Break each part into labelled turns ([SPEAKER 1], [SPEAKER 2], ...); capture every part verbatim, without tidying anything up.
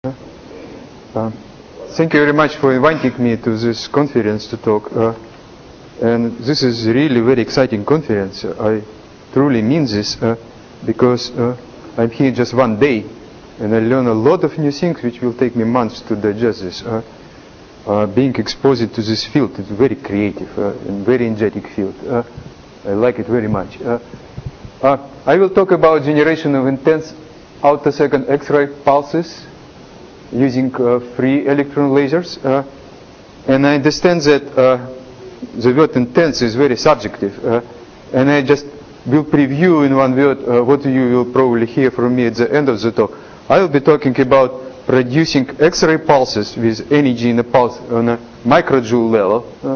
[SPEAKER 1] Uh, thank you very much for inviting me to this conference to talk. Uh, and this is really very exciting conference. I truly mean this uh, because uh, I'm here just one day and I learn a lot of new things which will take me months to digest this. Uh, uh, being exposed to this field is very creative uh, and very energetic field. Uh, I like it very much. Uh, uh, I will talk about generation of intense outer-second X-ray pulses using uh, free electron lasers, uh, and I understand that uh, the word intense is very subjective, uh, and I just will preview in one word uh, what you will probably hear from me at the end of the talk. I will be talking about producing X-ray pulses with energy in a pulse on a microjoule level, uh,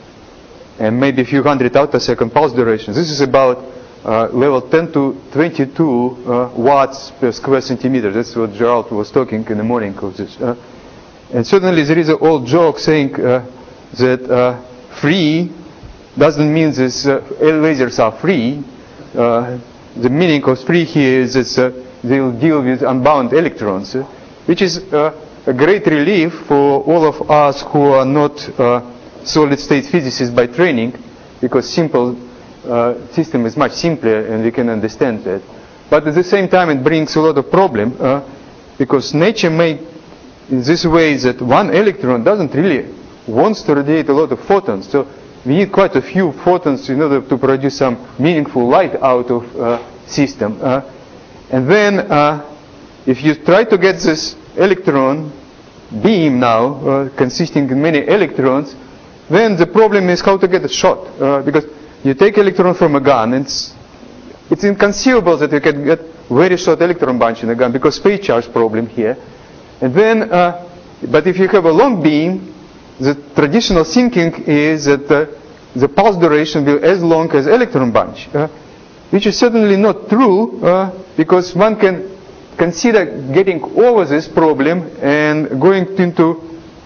[SPEAKER 1] and maybe a few hundred outer-second pulse durations. This is about uh, level ten to twenty-two uh, watts per square centimeter. That's what Gerald was talking in the morning of this. Uh, and certainly there is an old joke saying uh, that uh, free doesn't mean this uh, lasers are free. Uh, the meaning of free here is that uh, they'll deal with unbound electrons, uh, which is uh, a great relief for all of us who are not uh, solid-state physicists by training, because simple uh, system is much simpler and we can understand that. But at the same time it brings a lot of problem uh, because nature made in this way that one electron doesn't really wants to radiate a lot of photons. So we need quite a few photons in order to produce some meaningful light out of uh, system. Uh, and then uh, if you try to get this electron beam now uh, consisting in many electrons, then the problem is how to get a shot, uh, because you take electron from a gun, and it's, it's inconceivable that you can get very short electron bunch in a gun because phase charge problem here. And then, uh, but if you have a long beam, the traditional thinking is that uh, the pulse duration will be as long as electron bunch, uh, which is certainly not true, uh, because one can consider getting over this problem and going into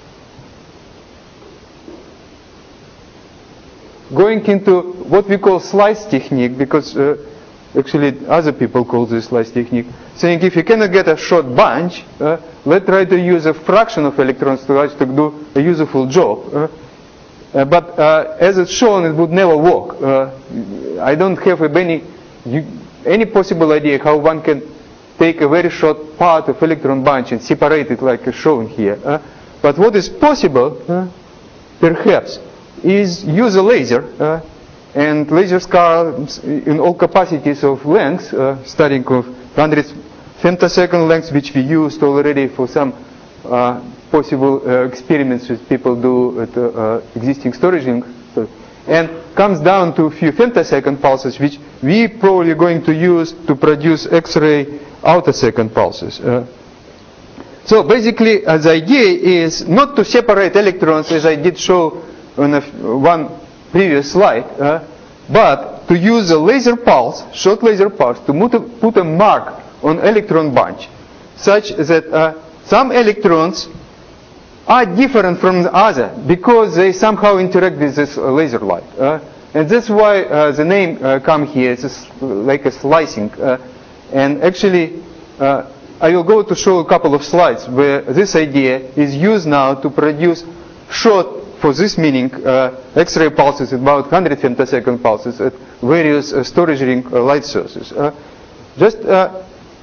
[SPEAKER 1] going into what we call slice technique, because uh, actually other people call this slice technique, saying if you cannot get a short bunch, uh, let's try to use a fraction of electrons to to do a useful job. Uh, uh, but uh, as it's shown, it would never work. Uh, I don't have any any possible idea how one can take a very short part of electron bunch and separate it like shown here. Uh, but what is possible, uh, perhaps, is use a laser, uh, and lasers come in all capacities of lengths, uh, starting with one hundred femtosecond lengths, which we used already for some uh, possible uh, experiments that people do at uh, uh, existing storage links, and comes down to a few femtosecond pulses, which we probably are going to use to produce X-ray outer second pulses. Uh, so basically, uh, the idea is not to separate electrons, as I did show on a, one previous slide, uh, but to use a laser pulse, short laser pulse, to put a, put a mark on electron bunch, such that uh, some electrons are different from the other because they somehow interact with this uh, laser light. Uh, and that's why uh, the name uh, come here. It's a, like a slicing. Uh, and actually, uh, I will go to show a couple of slides where this idea is used now to produce short, for this meaning, uh, X-ray pulses, about one hundred femtosecond pulses at various uh, storage ring uh, light sources. Uh, just uh,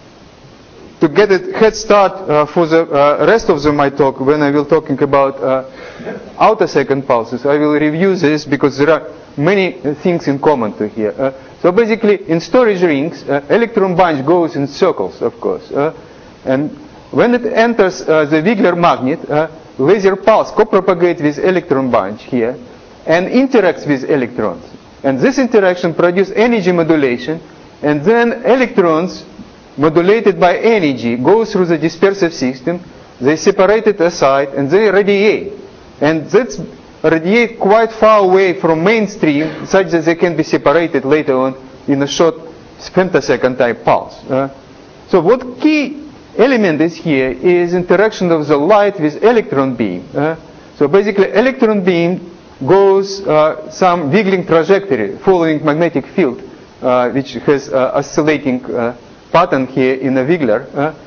[SPEAKER 1] to get a head start uh, for the uh, rest of the, my talk, when I will talking about uh, outer second pulses, I will review this because there are many uh, things in common to here. Uh, so basically, in storage rings, uh, electron bunch goes in circles, of course, uh, and when it enters uh, the Wigler magnet, uh, laser pulse co-propagates with electron bunch here and interacts with electrons. And this interaction produces energy modulation, and then electrons modulated by energy go through the dispersive system, they separate it aside, and they radiate. And that's radiate quite far away from mainstream, such that they can be separated later on in a short femtosecond type pulse. Uh, so what key element is here is interaction of the light with electron beam. Uh, so basically electron beam goes uh, some wiggling trajectory following magnetic field, uh, which has uh, oscillating uh, pattern here in a Wigler. Uh,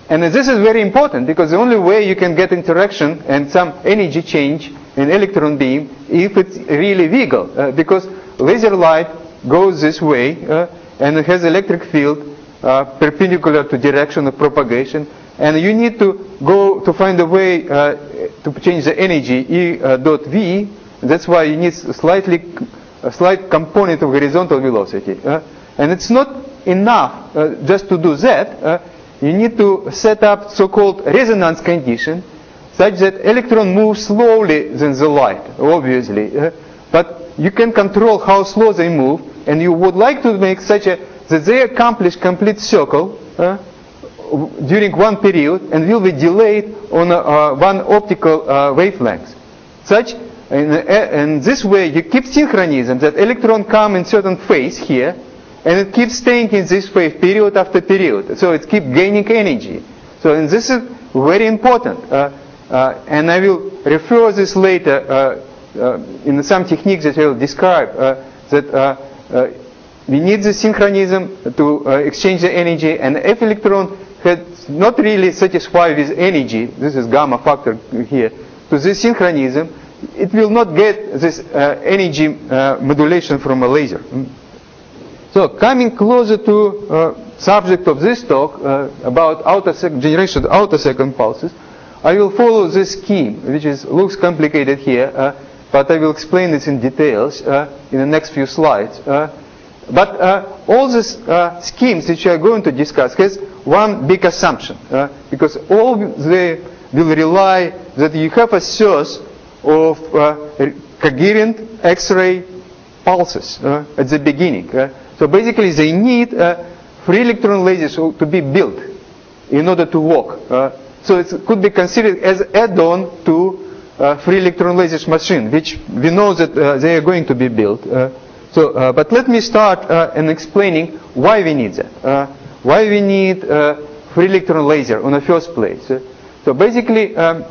[SPEAKER 1] and this is very important because the only way you can get interaction and some energy change in electron beam if it's really wiggle, uh, because laser light goes this way uh, and it has electric field uh, perpendicular to direction of propagation, and you need to go to find a way uh, to change the energy E uh, dot V. That's why you need slightly a slight component of horizontal velocity, uh, and it's not enough uh, just to do that. Uh, you need to set up so-called resonance condition such that electron moves slowly than the light, obviously, uh, but you can control how slow they move, and you would like to make such a that they accomplish complete circle uh, during one period and will be delayed on a, uh, one optical uh, wavelength. Such in, uh, in this way you keep synchronism, that electron come in certain phase here and it keeps staying in this phase period after period. So it keeps gaining energy. So and this is very important. Uh, uh, and I will refer this later uh, uh, in some techniques that I will describe uh, that uh, uh, we need the synchronism to uh, exchange the energy, and if electron had not really satisfied with energy, this is gamma factor here, to this synchronism, it will not get this uh, energy uh, modulation from a laser. Mm. So coming closer to uh, subject of this talk uh, about outer sec- generation of outer second pulses, I will follow this scheme, which is looks complicated here, uh, but I will explain this in details uh, in the next few slides. Uh, But uh, all these uh, schemes which we are going to discuss has one big assumption, uh, because all they will rely that you have a source of uh, coherent X-ray pulses uh, at the beginning. Uh, so basically they need uh, free electron lasers to be built in order to work. Uh, so it could be considered as add-on to uh, free electron lasers machine, which we know that uh, they are going to be built. Uh, So, uh, but let me start uh, in explaining why we need that. Uh, why we need uh, free electron laser in the first place. Uh, so basically, um,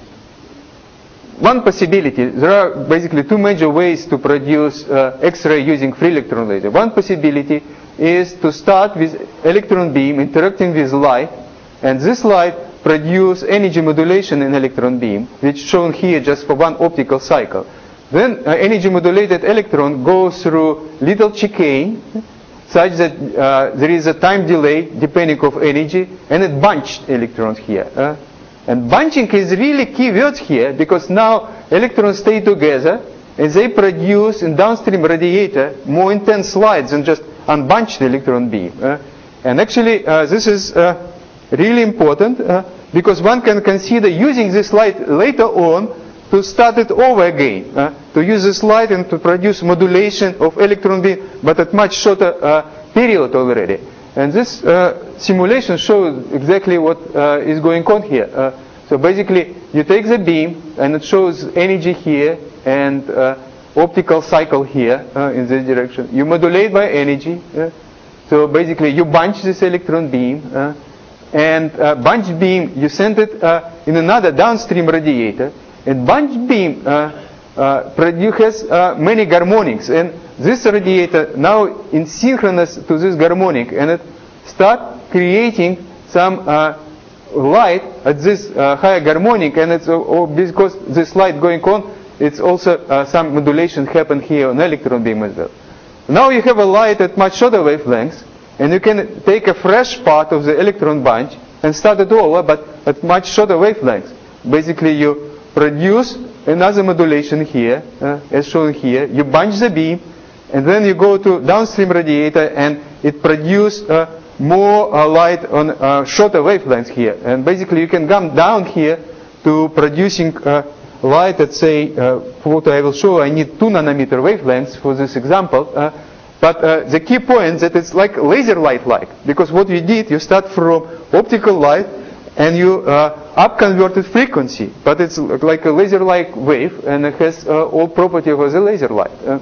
[SPEAKER 1] one possibility, there are basically two major ways to produce uh, X-ray using free electron laser. One possibility is to start with electron beam interacting with light, and this light produce energy modulation in electron beam, which shown here just for one optical cycle. Then uh, energy modulated electron goes through little chicane such that uh, there is a time delay depending of energy, and it bunched electrons here. Uh, and bunching is really key word here, because now electrons stay together and they produce in downstream radiator more intense light than just unbunched electron beam. Uh, and actually uh, this is uh, really important uh, because one can consider using this light later on to start it over again, uh, to use this light and to produce modulation of electron beam, but at much shorter uh, period already. And this uh, simulation shows exactly what uh, is going on here. Uh, so basically, you take the beam, and it shows energy here and uh, optical cycle here uh, in this direction. You modulate by energy. Uh, so basically, you bunch this electron beam, uh, and uh, bunch beam, you send it uh, in another downstream radiator. And bunch beam uh, uh, produces uh, many harmonics, and this radiator now in synchronous to this harmonic, and it start creating some uh, light at this uh, higher harmonic, and it's uh, because this light going on, it's also uh, some modulation happen here on electron beam as well. Now you have a light at much shorter wavelengths, and you can take a fresh part of the electron bunch and start it over, but at much shorter wavelengths. Basically, you produce another modulation here, uh, as shown here. You bunch the beam, and then you go to downstream radiator, and it produces uh, more uh, light on uh, shorter wavelengths here. And basically, you can come down here to producing uh, light. Let's say, uh, for what I will show, I need two nanometer wavelengths for this example. Uh, but uh, the key point is that it's like laser light-like, because what you did, you start from optical light, and you uh, up-converted frequency, but it's like a laser-like wave, and it has uh, all property of a laser light. Uh,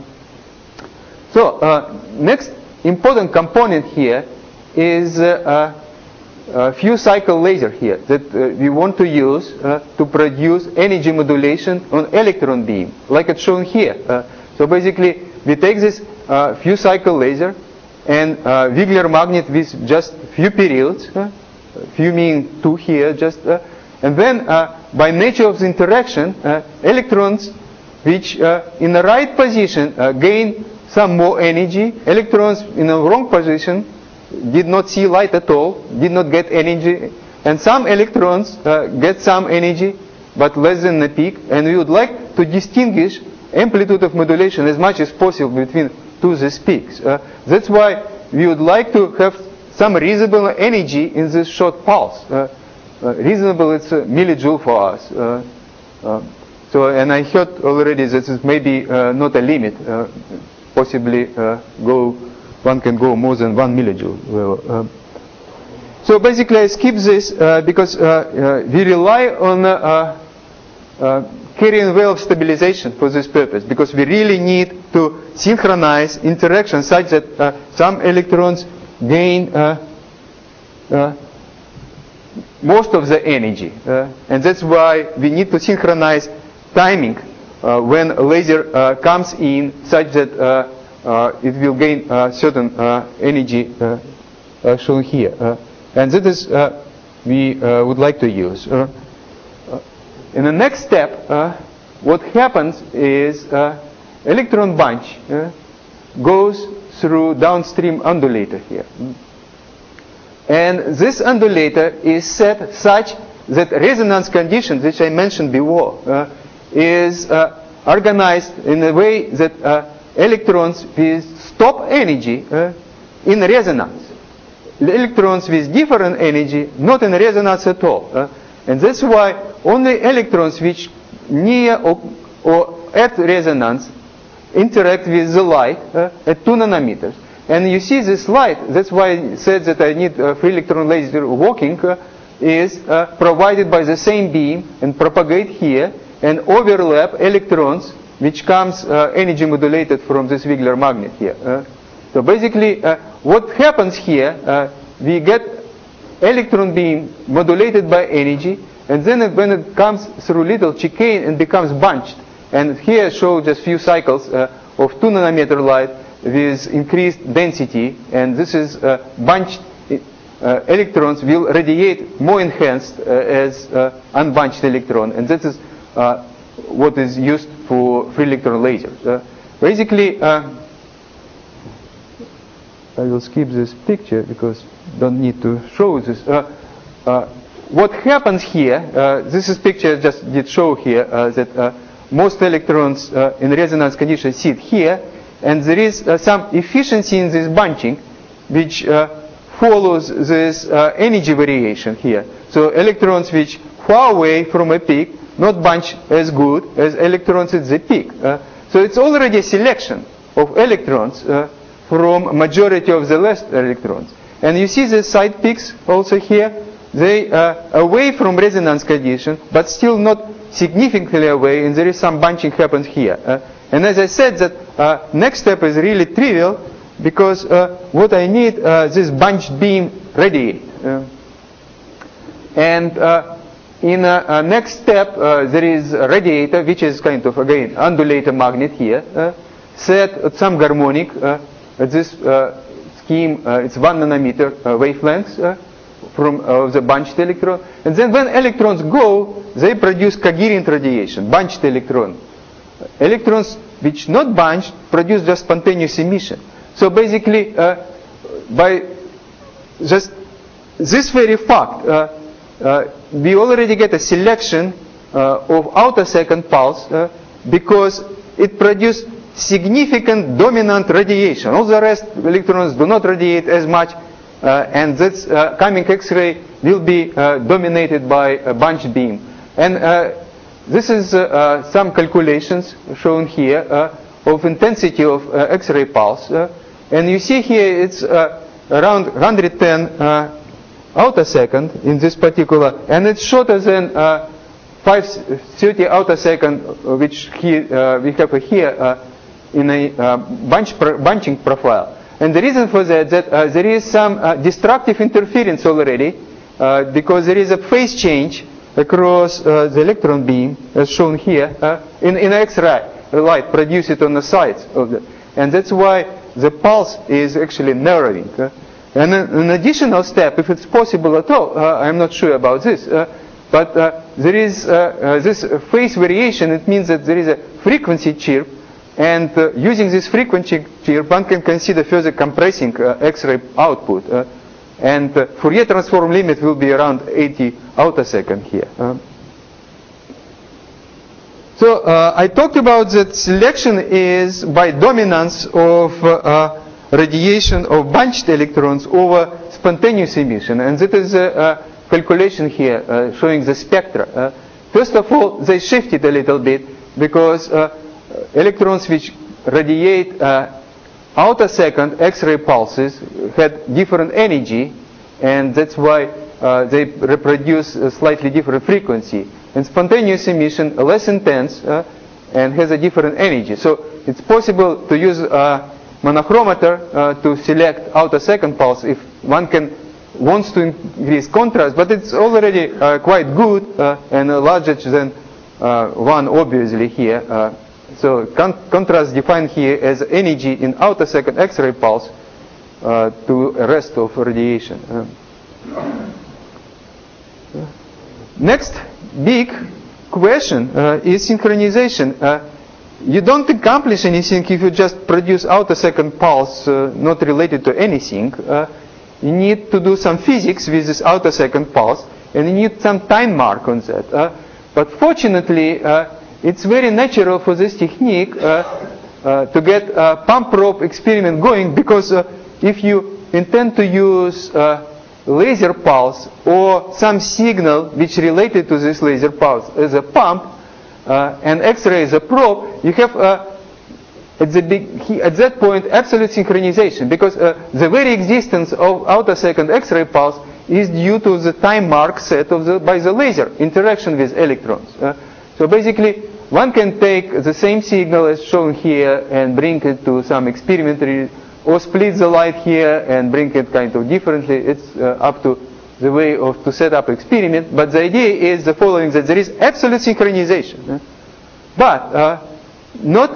[SPEAKER 1] so, uh, next important component here is uh, a few cycle laser here that uh, we want to use uh, to produce energy modulation on electron beam, like it's shown here. Uh, so basically, we take this uh, few cycle laser and uh, Wigler magnet with just few periods. Uh, few mean two here, just, uh, and then uh, by nature of the interaction, uh, electrons which uh, in the right position uh, gain some more energy, electrons in the wrong position did not see light at all, did not get energy, and some electrons uh, get some energy, but less than the peak, and we would like to distinguish amplitude of modulation as much as possible between two of these peaks. Uh, that's why we would like to have some reasonable energy in this short pulse. Uh, uh, reasonable, it's a millijoule for us. Uh, uh, so, and I heard already that this is maybe uh, not a limit. Uh, possibly uh, go, one can go more than one millijoule. Well, uh, so basically, I skip this uh, because uh, uh, we rely on uh, uh, carrying wave stabilization for this purpose, because we really need to synchronize interaction such that uh, some electrons gain uh, uh, most of the energy, uh, and that's why we need to synchronize timing uh, when a laser uh, comes in such that uh, uh, it will gain uh, certain uh, energy uh, uh, shown here, uh, and that is uh, we uh, would like to use. Uh, uh, in the next step, uh, what happens is uh, electron bunch uh, goes through downstream undulator here. And this undulator is set such that resonance conditions, which I mentioned before, uh, is uh, organized in a way that uh, electrons with stop energy uh, in resonance. Electrons with different energy not in resonance at all. Uh, and that's why only electrons which near or, or at resonance interact with the light uh, at two nanometers. And you see this light, that's why I said that I need a free electron laser working, uh, is uh, provided by the same beam and propagate here and overlap electrons which comes uh, energy modulated from this Wigler magnet here. Uh, so basically uh, what happens here, uh, we get electron beam modulated by energy, and then it, when it comes through little chicane and becomes bunched. And here I show just few cycles uh, of two nanometer light with increased density, and this is uh, bunched uh, electrons will radiate more enhanced uh, as uh, unbunched electron, and that is uh, what is used for free electron lasers. Uh, basically, uh, I will skip this picture because don't need to show this. Uh, uh, what happens here? Uh, this is picture I just did show here uh, that uh, most electrons uh, in resonance conditions sit here. And there is uh, some efficiency in this bunching, which uh, follows this uh, energy variation here. So electrons which far away from a peak not bunch as good as electrons at the peak. Uh, so it's already a selection of electrons uh, from majority of the less electrons. And you see the side peaks also here. They are away from resonance condition, but still not significantly away, and there is some bunching happens here. Uh, And as I said, that uh, next step is really trivial, because uh, what I need uh, this bunched beam radiate. Uh, and uh, in a, a next step, uh, there is a radiator, which is kind of again undulator magnet here, uh, set at some harmonic. Uh, at this uh, scheme, uh, it's one nanometer uh, wavelengths uh, from uh, the bunched electron. And then when electrons go, they produce coherent radiation, bunched electron. Electrons which not bunched produce just spontaneous emission. So basically, uh, by just this very fact, uh, uh, we already get a selection uh, of outer second pulse uh, because it produced significant dominant radiation. All the rest electrons do not radiate as much, uh, and this uh, coming X-ray will be uh, dominated by a bunched beam. And uh, This is uh, uh, some calculations shown here uh, of intensity of uh, X-ray pulse. Uh, and you see here it's uh, around one hundred ten uh, outer second in this particular, and it's shorter than uh, five thirty outer second, which he, uh, we have here uh, in a uh, bunch pro bunching profile. And the reason for that, that uh, there is some uh, destructive interference already, uh, because there is a phase change across uh, the electron beam, as shown here, uh, in, in X-ray light produced on the sides of the, and that's why the pulse is actually narrowing. Uh, And an additional step, if it's possible at all, uh, I'm not sure about this, uh, but uh, there is uh, uh, this phase variation. It means that there is a frequency chirp, and uh, using this frequency chirp, one can consider further compressing uh, X-ray output. Uh, and uh, Fourier transform limit will be around eighty attosecond here. Uh, so uh, I talked about that selection is by dominance of uh, uh, radiation of bunched electrons over spontaneous emission, and that is a, a calculation here uh, showing the spectra. Uh, first of all, they shifted a little bit because uh, electrons which radiate uh, attosecond X-ray pulses had different energy, and that's why uh, they reproduce a slightly different frequency. And spontaneous emission less intense uh, and has a different energy. So it's possible to use uh, monochromator uh, to select attosecond pulse if one can wants to increase contrast, but it's already uh, quite good uh, and uh, larger than uh, one obviously here. Uh, so con contrast defined here as energy in attosecond X-ray pulse uh, to rest of radiation. Uh, next big question uh, is synchronization. Uh, You don't accomplish anything if you just produce attosecond pulse uh, not related to anything. Uh, you need to do some physics with this attosecond pulse, and you need some time mark on that. Uh, but fortunately, uh, it's very natural for this technique uh, uh, to get a pump probe experiment going, because uh, if you intend to use uh, laser pulse or some signal which related to this laser pulse as a pump, Uh, and X-ray is a probe, you have uh, at, the big, at that point absolute synchronization, because uh, the very existence of attosecond X-ray pulse is due to the time mark set of the, by the laser interaction with electrons. Uh, so basically, one can take the same signal as shown here and bring it to some experimentary, or split the light here and bring it kind of differently. It's uh, up to the way of to set up experiment, but the idea is the following, that there is absolute synchronization, uh, but uh, not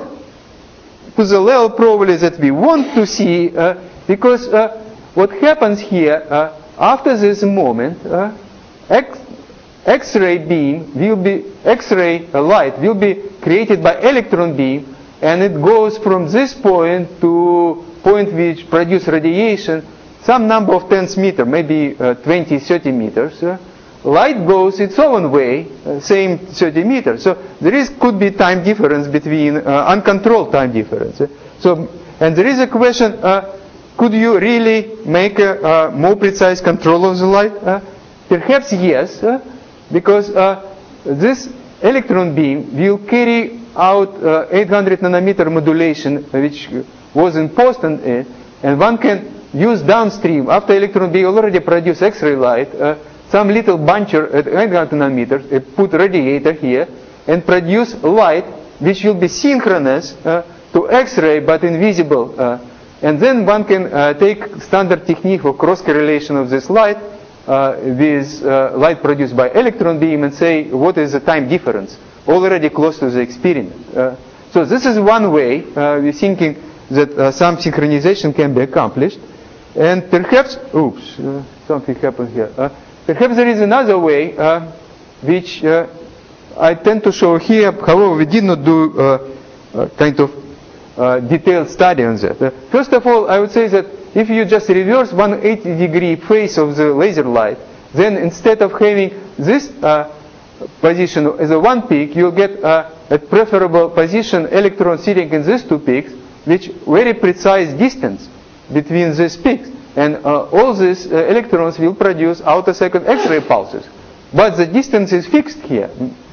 [SPEAKER 1] to the level probably that we want to see, uh, because uh, what happens here uh, after this moment, uh, X, X-ray beam will be X-ray uh, light will be created by electron beam, and it goes from this point to point which produce radiation some number of tens meter, maybe uh, twenty, thirty meters. Uh, light goes its own way, uh, same thirty meters. So there is could be time difference between uh, uncontrolled time difference. Uh, so, and there is a question: uh, could you really make a uh, more precise control of the light? Uh, perhaps yes, uh, because uh, this electron beam will carry out uh, eight hundred nanometer modulation, which was imposed on it, and one can use downstream, after electron beam already produce X-ray light, uh, some little buncher at eight hundred nanometers, uh, put radiator here, and produce light which will be synchronous uh, to X-ray but invisible. Uh, and then one can uh, take standard technique for cross-correlation of this light uh, with uh, light produced by electron beam and say what is the time difference, already close to the experiment. Uh, so this is one way uh, we're thinking that uh, some synchronization can be accomplished. And perhaps, oops, uh, something happened here. Uh, perhaps there is another way, uh, which uh, I tend to show here. However, we did not do uh, uh, kind of uh, detailed study on that. Uh, first of all, I would say that if you just reverse one hundred eighty degree phase of the laser light, then instead of having this uh, position as a one peak, you'll get uh, a preferable position electron sitting in these two peaks, which very precise distance between these peaks, and uh, all these uh, electrons will produce attosecond X-ray pulses, but the distance is fixed here.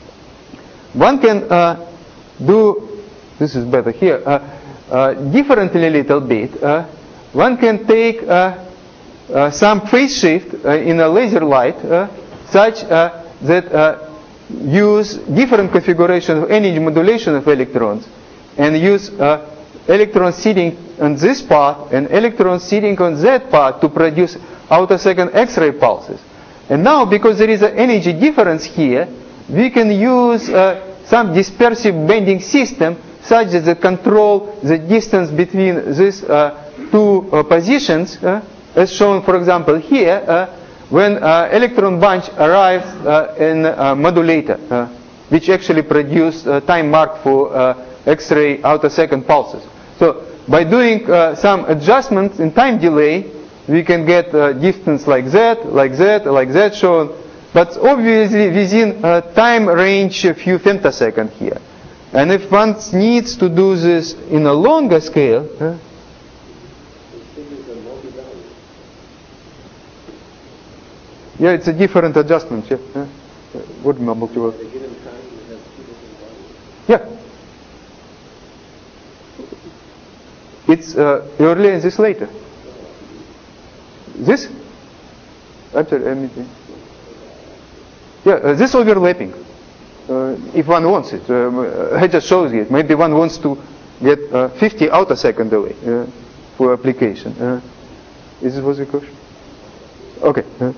[SPEAKER 1] One can uh, do, this is better here, uh, uh, differently a little bit. Uh, one can take uh, uh, some phase shift uh, in a laser light uh, such uh, that uh, use different configuration of energy modulation of electrons, and use uh, electrons sitting on this part and electrons sitting on that part to produce attosecond X-ray pulses. And now, because there is an energy difference here, we can use uh, some dispersive bending system such that they control the distance between these uh, two uh, positions uh, as shown, for example, here, uh, when uh, electron bunch arrives uh, in a modulator, uh, which actually produce uh, time marked for uh, X-ray outer second pulses. So by doing uh, some adjustments in time delay, we can get uh, distance like Z, like Z, like Z shown, but obviously within uh, time range a few femtosecond here. And if one needs to do this in a longer scale, uh, yeah, it's a different adjustment. Yeah, yeah. What multiple? Yeah, it's uh, earlier and this later. This? Actually, let me think. Yeah, uh, this overlapping. Uh, if one wants it, uh, I just showed it. Maybe one wants to get uh, fifty outer second delay uh, for application. Uh, is this was the question? Okay. Uh,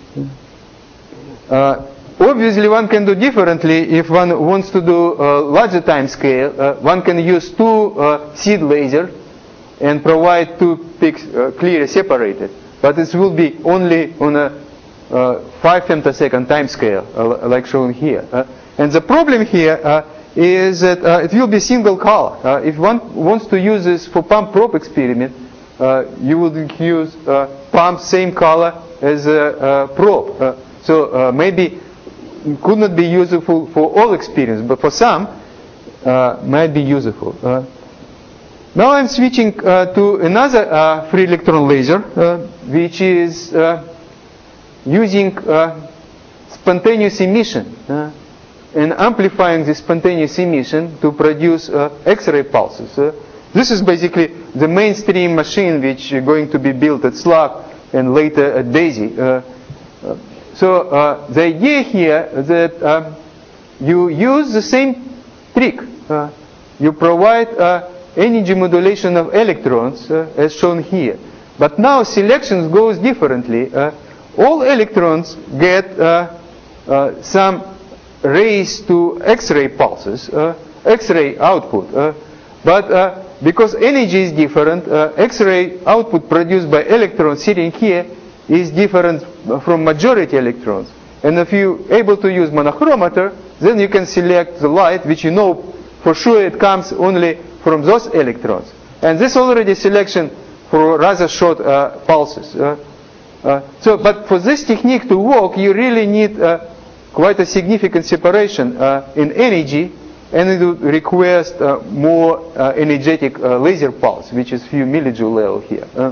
[SPEAKER 1] Uh, obviously, one can do differently if one wants to do a larger time scale. Uh, one can use two uh, seed lasers and provide two peaks uh, clearly separated. But this will be only on a uh, five femtosecond time scale, uh, like shown here. Uh, and the problem here uh, is that uh, it will be single color. Uh, if one wants to use this for pump probe experiment, uh, you would use uh, pump same color as a uh, probe. Uh, So uh, maybe it could not be useful for all experience, but for some uh, might be useful. Uh, now I'm switching uh, to another uh, free electron laser, uh, which is uh, using uh, spontaneous emission uh, and amplifying the spontaneous emission to produce uh, X-ray pulses. Uh, this is basically the mainstream machine which is going to be built at SLAC and later at DAISY. Uh, uh, So uh, the idea here that uh, you use the same trick. Uh, you provide uh, energy modulation of electrons uh, as shown here. But now selection goes differently. Uh, all electrons get uh, uh, some rays to X-ray pulses, uh, X-ray output. Uh, but uh, because energy is different, uh, X-ray output produced by electrons sitting here is different from majority electrons. And if you're able to use monochromator, then you can select the light, which you know for sure it comes only from those electrons. And this already selection for rather short uh, pulses. Uh, uh, so, but for this technique to work, you really need uh, quite a significant separation uh, in energy, and it would request uh, more uh, energetic uh, laser pulse, which is few millijoule level here. Uh,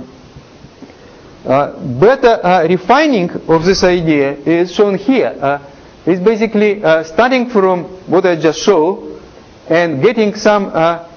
[SPEAKER 1] Uh, better uh, refining of this idea is shown here. Uh, it's basically uh, starting from what I just showed and getting some uh,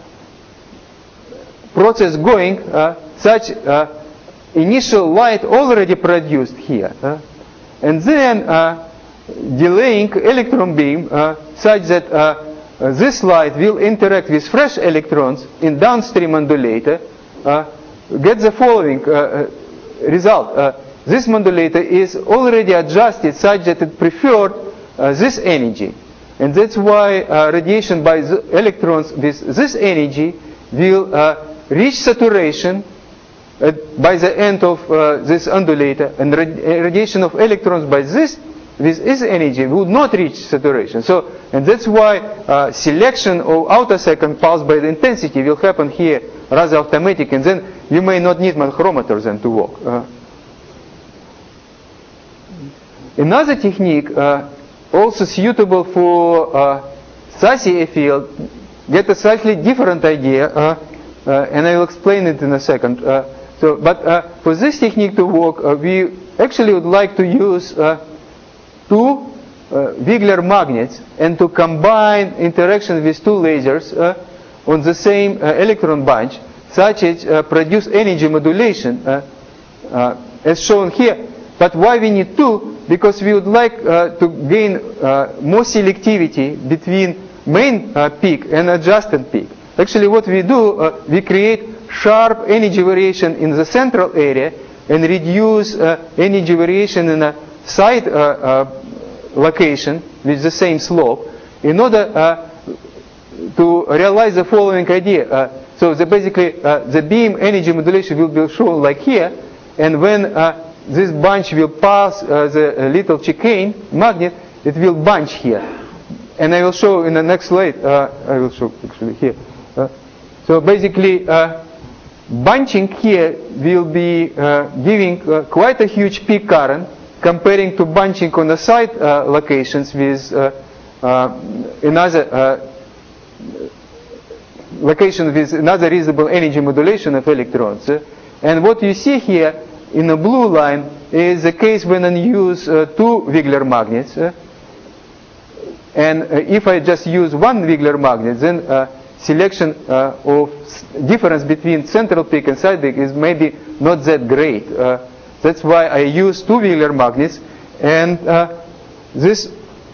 [SPEAKER 1] process going, uh, such uh, initial light already produced here, uh, and then uh, delaying electron beam uh, such that uh, uh, this light will interact with fresh electrons in downstream undulator, uh, get the following uh, result. Uh, this modulator is already adjusted such that it preferred uh, this energy. And that's why uh, radiation by the electrons with this energy will uh, reach saturation uh, by the end of uh, this undulator, and rad radiation of electrons by this with this energy would not reach saturation. So, and that's why uh, selection of outer second pulse by the intensity will happen here rather automatic, and then you may not need monochromator then to work. Uh, another technique uh, also suitable for uh, S A S I field, get a slightly different idea, uh, uh, and I will explain it in a second. Uh, so, but uh, for this technique to work, uh, we actually would like to use uh, two uh, Wigler magnets and to combine interaction with two lasers uh, on the same uh, electron bunch, such as uh, produce energy modulation uh, uh, as shown here. But why we need two? Because we would like uh, to gain uh, more selectivity between main uh, peak and adjacent peak. Actually what we do, uh, we create sharp energy variation in the central area and reduce uh, energy variation in a side uh, uh, location with the same slope in order uh, to realize the following idea. Uh, so the basically uh, the beam energy modulation will be shown like here, and when uh, this bunch will pass uh, the uh, little chicane magnet, it will bunch here. And I will show in the next slide, uh, I will show actually here. Uh, so basically, uh, bunching here will be uh, giving uh, quite a huge peak current comparing to bunching on the side uh, locations with uh, uh, another uh, location with another reasonable energy modulation of electrons. Uh, and what you see here in the blue line is the case when I use uh, two Wigler magnets. Uh, and uh, if I just use one Wigler magnet, then uh, selection uh, of difference between central peak and side peak is maybe not that great. Uh, that's why I use two Wigler magnets. And uh, this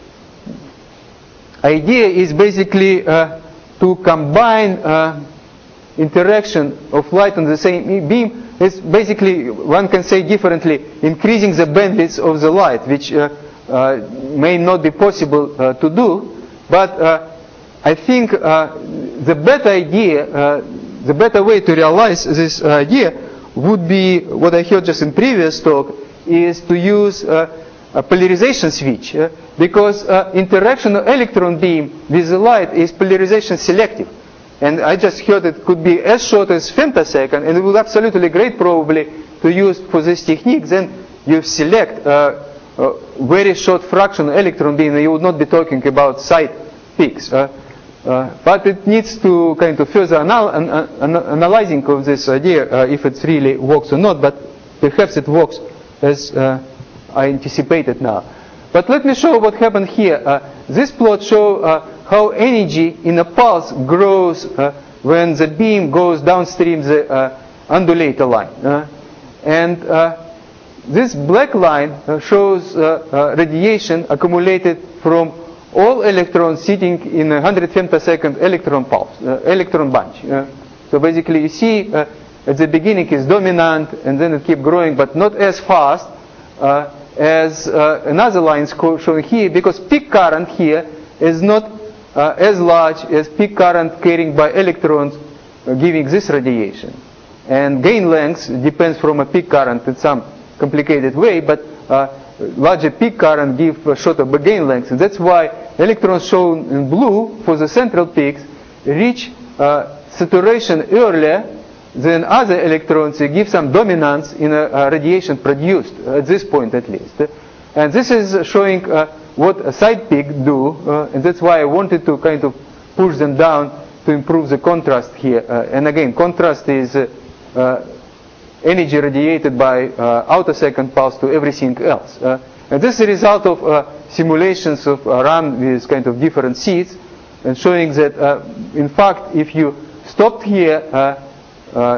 [SPEAKER 1] idea is basically uh, to combine uh, interaction of light on the same beam. It's basically, one can say differently, increasing the bandwidth of the light, which uh, uh, may not be possible uh, to do. But uh, I think uh, the better idea, uh, the better way to realize this idea would be what I heard just in previous talk, is to use uh, a polarization switch, uh, because uh, interaction of electron beam with the light is polarization selective. And I just heard it could be as short as femtosecond, and it would absolutely great probably to use for this technique. Then you select uh, a very short fraction of electron beam, and you would not be talking about side peaks. Uh, uh, but it needs to kind of further anal an an analyzing of this idea uh, if it really works or not. But perhaps it works as uh, I anticipated now. But let me show what happened here. Uh, this plot shows uh, how energy in a pulse grows uh, when the beam goes downstream the uh, undulator line. Uh, and uh, this black line uh, shows uh, uh, radiation accumulated from all electrons sitting in a one hundred femtosecond electron pulse, uh, electron bunch. Uh, so basically you see uh, at the beginning is dominant and then it keeps growing, but not as fast uh, as uh, another line shown here, because peak current here is not uh, as large as peak current carried by electrons uh, giving this radiation. And gain length depends from a peak current in some complicated way, but uh, larger peak current give a shorter gain length. And that's why electrons shown in blue for the central peaks reach uh, saturation earlier than other electrons. They give some dominance in a, a radiation produced at this point at least. And this is showing uh, what a side peak do, uh, and that's why I wanted to kind of push them down to improve the contrast here. Uh, and again, contrast is uh, uh, energy radiated by uh, outer second pulse to everything else. Uh, and this is a result of uh, simulations of uh, run with kind of different seeds, and showing that uh, in fact if you stopped here, uh, uh,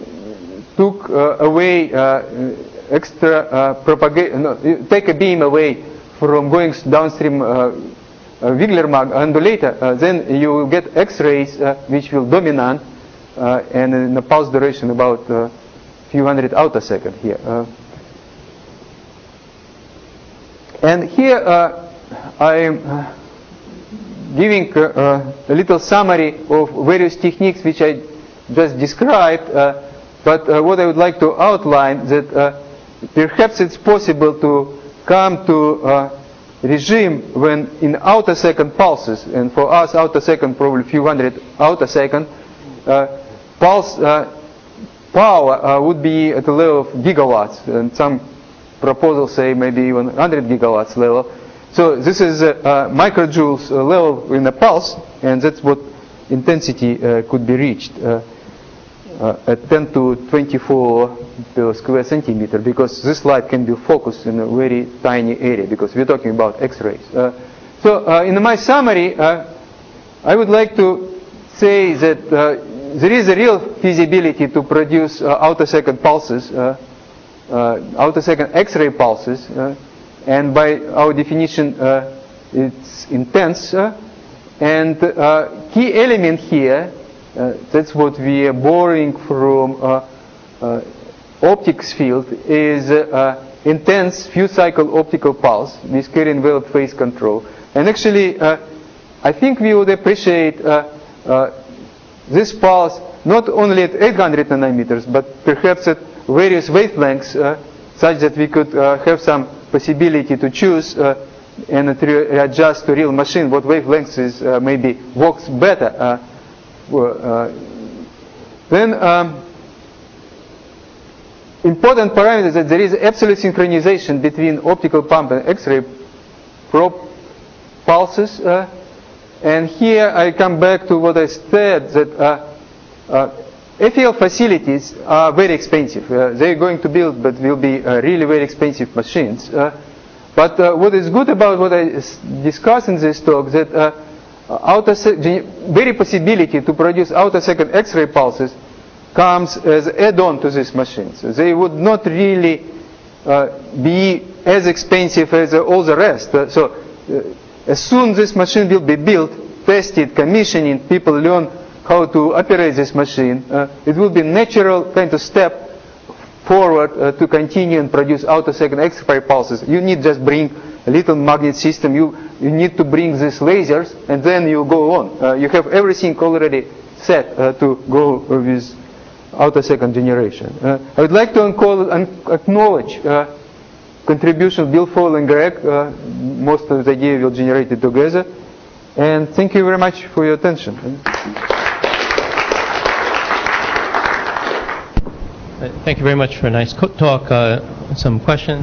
[SPEAKER 1] took uh, away uh, extra uh, propagation, no, take a beam away from going downstream uh, uh, Wigler mag undulator, uh, then you will get X-rays uh, which will dominant uh, and in a pulse duration about uh, few hundred attosecond here. Uh, and here uh, I am uh, giving uh, uh, a little summary of various techniques which I just described, uh, but uh, what I would like to outline that uh, perhaps it's possible to come to uh, regime when in attosecond pulses, and for us attosecond probably few hundred attosecond, uh, pulse uh, power uh, would be at the level of gigawatts, and some proposals say maybe even one hundred gigawatts level. So this is a, a microjoules uh, level in a pulse, and that's what intensity uh, could be reached uh, uh, at ten to twenty-four per square centimeter, because this light can be focused in a very tiny area, because we're talking about X-rays. Uh, so uh, in my summary, uh, I would like to say that uh, there is a real feasibility to produce uh, attosecond pulses, uh, uh, attosecond X-ray pulses, uh, and by our definition uh, it's intense. Uh, and uh, key element here, uh, that's what we are borrowing from uh, uh, optics field, is uh, uh, intense few cycle optical pulse with carrier envelope phase control. And actually uh, I think we would appreciate uh, uh, this pulse not only at eight hundred nanometers, but perhaps at various wavelengths, uh, such that we could uh, have some possibility to choose uh, and to adjust to real machine what wavelengths is uh, maybe works better. Uh, uh, then um, important parameter is that there is absolute synchronization between optical pump and X-ray probe pulses. Uh, and here I come back to what I said, that uh, uh, F E L facilities are very expensive. Uh, they're going to build, but will be uh, really very expensive machines. Uh, but uh, what is good about what I discussed in this talk, that uh, outer very possibility to produce outer-second X-ray pulses comes as add-on to these machines. They would not really uh, be as expensive as uh, all the rest. Uh, so uh, as soon as this machine will be built, tested, commissioning, people learn how to operate this machine, uh, it will be natural kind of step forward uh, to continue and produce outer-second X-ray pulses. You need just bring a little magnet system. You, you need to bring these lasers, and then you go on. Uh, you have everything already set uh, to go with outer-second generation. Uh, I would like to acknowledge uh, contribution of Bill Foyle and Greg. Uh, most of the idea will generate it together. And thank you very much for your attention.
[SPEAKER 2] Thank you very much for a nice talk. Uh, some questions?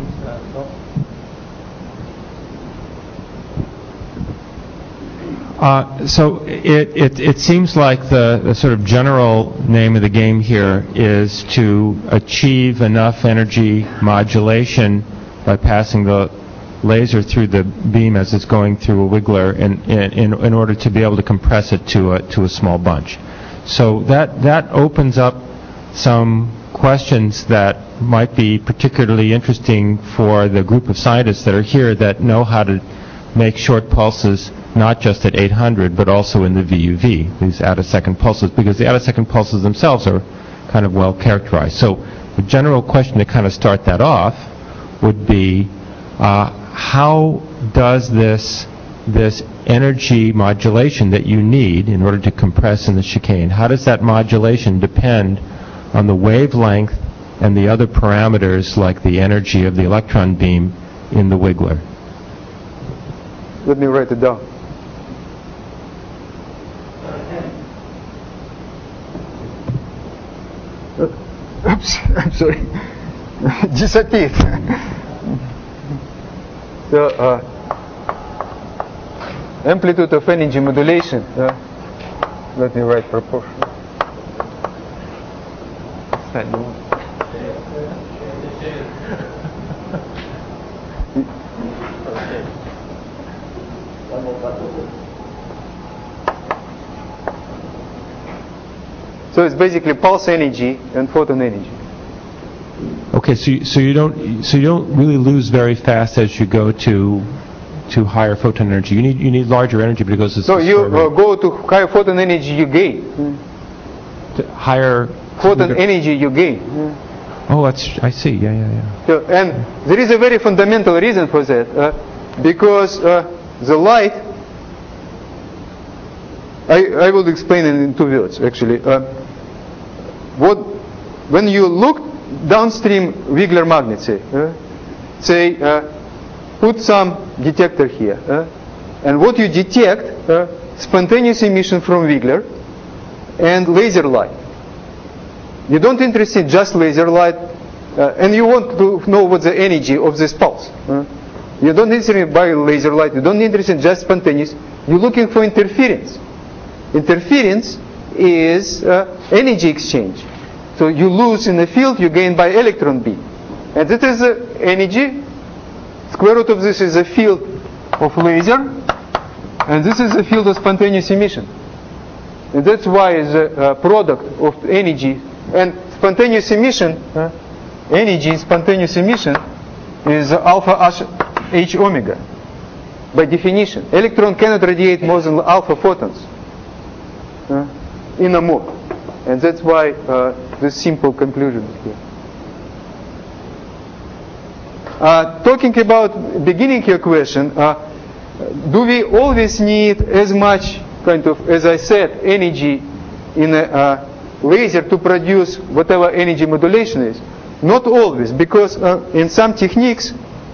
[SPEAKER 3] Uh, so it, it, it seems like the, the sort of general name of the game here is to achieve enough energy modulation by passing the laser through the beam as it's going through a wiggler in, in, in order to be able to compress it to a, to a small bunch. So that, that opens up some questions that might be particularly interesting for the group of scientists that are here that know how to make short pulses not just at eight hundred but also in the V U V, these attosecond pulses, because the attosecond pulses themselves are kind of well characterized. So the general question to kind of start that off would be uh, how does this this energy modulation that you need in order to compress in the chicane, how does that modulation depend on the wavelength and the other parameters like the energy of the electron beam in the wiggler?
[SPEAKER 1] Let me write it down. Oops, I'm sorry. Disappeared. So, uh, amplitude of energy modulation. Uh, let me write proportion. So it's basically pulse energy and photon energy.
[SPEAKER 3] Okay, so you, so you don't so you don't really lose very fast as you go to to higher photon energy. You need you need larger energy because it's
[SPEAKER 1] so you uh, go to higher photon energy, you gain. Mm.
[SPEAKER 3] To higher
[SPEAKER 1] photon energy you gain. Mm.
[SPEAKER 3] Oh, that's I see. Yeah, yeah, yeah.
[SPEAKER 1] So, and there is a very fundamental reason for that, uh, because uh, the light. I I will explain it in two words actually. Uh, what when you look downstream Wiggler magnet, say, uh, say uh, put some detector here, uh, and what you detect, uh, spontaneous emission from Wiggler and laser light. You don't interest in just laser light, uh, and you want to know what the energy of this pulse. Uh, you don't interested in by laser light. You don't interested in just spontaneous. You're looking for interference. Interference is uh, energy exchange. So you lose in the field, you gain by electron beam. And that is uh, energy. Square root of this is a field of laser. And this is a field of spontaneous emission. And that's why the uh, product of energy and spontaneous emission, uh, energy in spontaneous emission is alpha h omega. By definition, electron cannot radiate more than alpha photons uh, in a mode. And that's why uh, this simple conclusion here. Uh, talking about beginning your question, uh, do we always need as much kind of, as I said, energy in a uh, laser to produce whatever energy modulation is? Not always, because uh, in some techniques,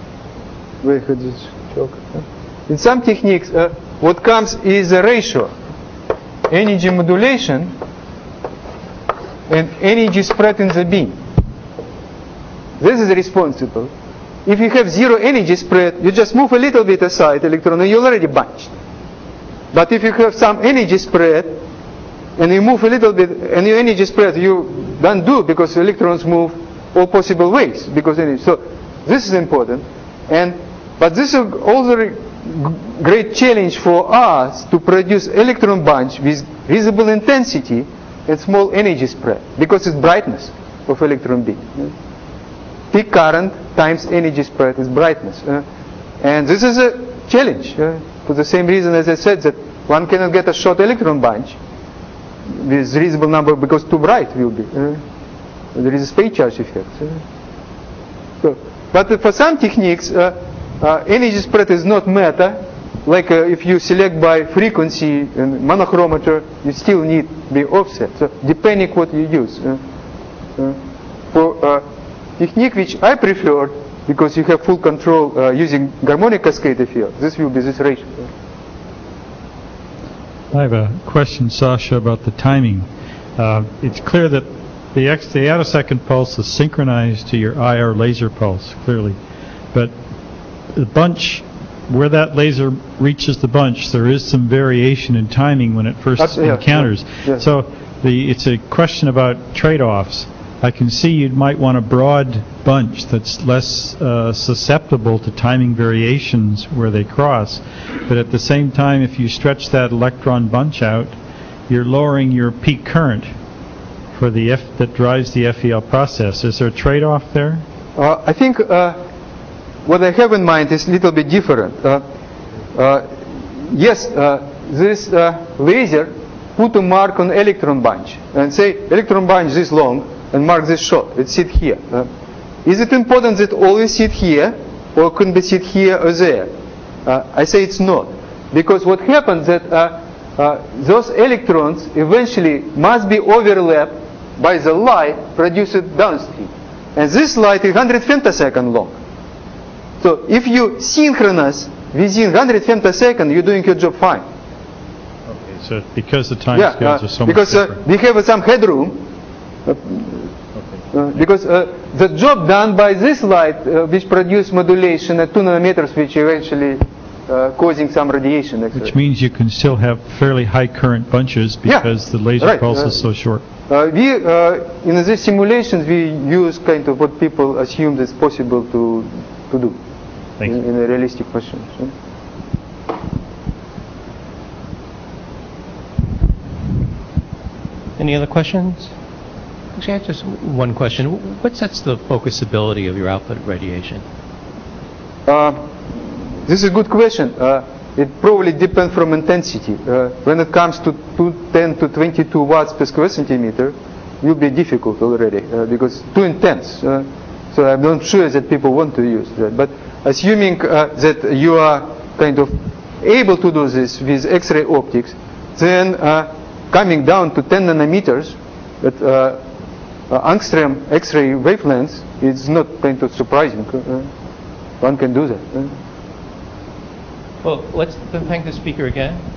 [SPEAKER 1] in some techniques, uh, what comes is a ratio, energy modulation and energy spread in the beam. This is responsible. If you have zero energy spread, you just move a little bit aside electron and you're already bunched. But if you have some energy spread and you move a little bit, and your energy spread you don't do because electrons move all possible ways because energy. So this is important. And but this is also a great challenge for us to produce electron bunch with visible intensity and small energy spread because it's brightness of electron beam. Peak current times energy spread is brightness. Uh, and this is a challenge uh, for the same reason as I said that one cannot get a short electron bunch with reasonable number because too bright will be. Uh, there is a space charge effect. Uh, so, but uh, for some techniques, uh, uh, energy spread is not matter. Like uh, if you select by frequency and monochromator, you still need the offset. So depending what you use. Uh, uh, for uh, technique which I prefer, because you have full control uh, using harmonic cascade field, this will be this ratio.
[SPEAKER 4] I have a question, Sasha, about the timing. Uh, it's clear that the, X, the attosecond pulse is synchronized to your I R laser pulse, clearly. But the bunch, where that laser reaches the bunch, there is some variation in timing when it first
[SPEAKER 1] That's, yeah,
[SPEAKER 4] encounters.
[SPEAKER 1] Yeah, yeah.
[SPEAKER 4] So the, it's a question about trade-offs. I can see you might want a broad bunch that's less uh, susceptible to timing variations where they cross. But at the same time, if you stretch that electron bunch out, you're lowering your peak current for the F that drives the F E L process. Is there a trade-off there?
[SPEAKER 1] Uh, I think uh, what I have in mind is a little bit different. Uh, uh, yes, uh, this uh, laser put a mark on electron bunch and say electron bunch this long, and mark this short. It sit here. Uh, is it important that always sit here, or can be sit here or there? Uh, I say it's not, because what happens that uh, uh, those electrons eventually must be overlapped by the light produced downstream, and this light is one hundred femtosecond long. So if you synchronize within one hundred femtosecond, you're doing your job fine.
[SPEAKER 4] Okay, so because the time
[SPEAKER 1] yeah,
[SPEAKER 4] scales
[SPEAKER 1] uh,
[SPEAKER 4] are so
[SPEAKER 1] because
[SPEAKER 4] much
[SPEAKER 1] uh, we have some headroom. Uh, Uh, because uh, the job done by this light, uh, which produce modulation at two nanometers, which eventually uh, causing some radiation.
[SPEAKER 4] Which means you can still have fairly high current bunches because
[SPEAKER 1] yeah,
[SPEAKER 4] the laser
[SPEAKER 1] right.
[SPEAKER 4] pulse
[SPEAKER 1] uh,
[SPEAKER 4] is so short.
[SPEAKER 1] Uh, we uh, in these simulations we use kind of what people assume is possible to to do in, in a realistic fashion. So.
[SPEAKER 2] Any other questions? Actually, I have just one question. What sets the focusability of your output radiation?
[SPEAKER 1] Uh, this is a good question. Uh, it probably depends from intensity. Uh, when it comes to ten to twenty-two watts per square centimeter, it will be difficult already uh, because too intense. Uh, so I'm not sure that people want to use that. But assuming uh, that you are kind of able to do this with X-ray optics, then uh, coming down to ten nanometers, that uh, Uh, angstrom X-ray wavelengths is not kind of surprising. Uh, one can do that. Uh.
[SPEAKER 2] Well, let's thank the speaker again.